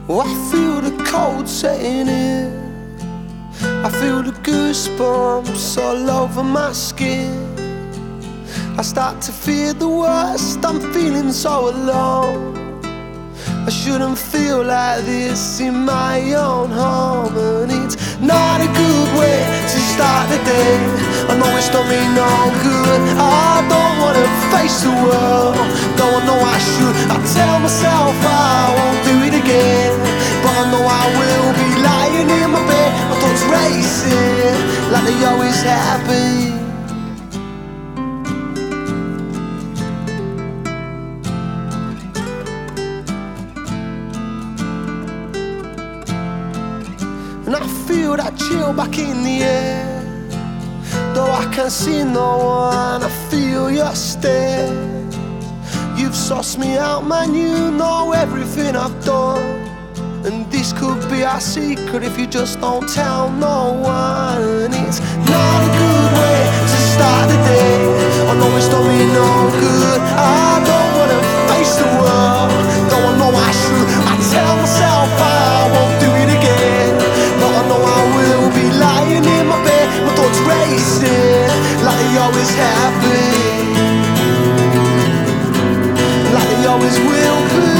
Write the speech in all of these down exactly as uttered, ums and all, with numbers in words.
Oh, I feel the cold setting in. I feel the goosebumps all over my skin. I start to fear the worst, I'm feeling so alone. I shouldn't feel like this in my own home. And it's not a good way to start the day. I know it's done me no good. I don't wanna face the world, though I know I should. I tell myself I won't do it again, but I know I will be lying in my bed, my thoughts racing like they always have been. And I feel that chill back in the air. Though I can't see no one, I feel your stare. You've sussed me out, man, you know everything I've done. And this could be our secret if you just don't tell no one. And it's not a good way to start the day. I know it's done me no good. I don't wanna face the world, though I know I should. I tell myself I won't do it again, but I know I will be lying in my bed, my thoughts racing like they always have been, like they always will be,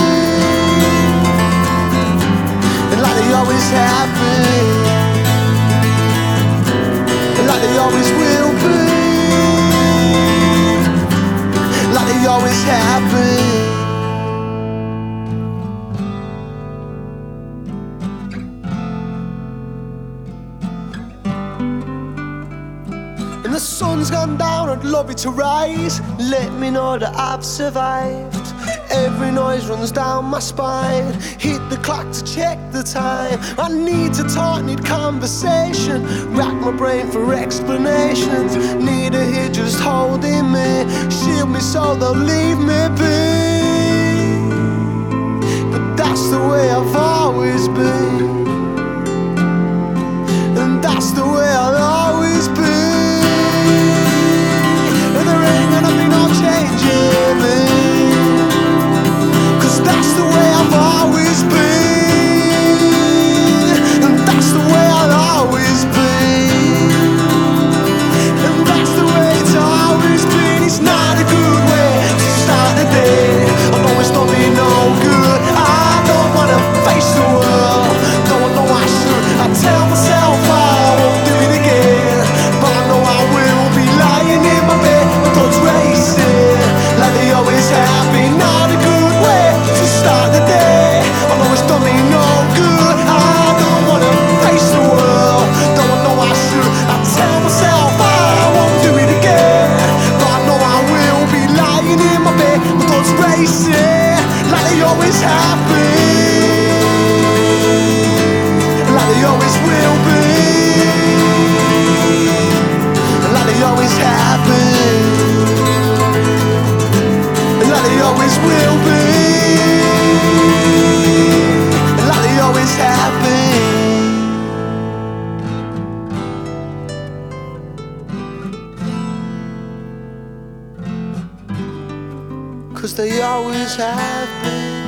and like they always have been, and like they always will be, like they always have been. And the sun's gone down, I'd love it to rise. Let me know that I've survived. Every noise runs down my spine. Hit the clock to check the time. I need to talk, need conversation. Rack my brain for explanations. Need a hit just holding me. Shield me so they'll leave me be. But that's the way I've always been, and that's the way I'll always be. Changing me, 'cause that's the way I've always been, and that's the way I'll always be, and that's the way it's always been. It's not a good way to start the day. I know it's done me no good. I don't wanna face the world, though I know I should. I tell myself I won't do it again, but I know I will be lying in my bed, my thoughts racing like they always have been. Not a good way to start the day. I know it's done me no good. I don't wanna face the world, though I know I should. I tell myself I won't do it again, but I know I will be lying in my bed, my thoughts racing like they always have been, like they always will be, like they always have been, like they always will be, like they always have been. 'Cause they always have been.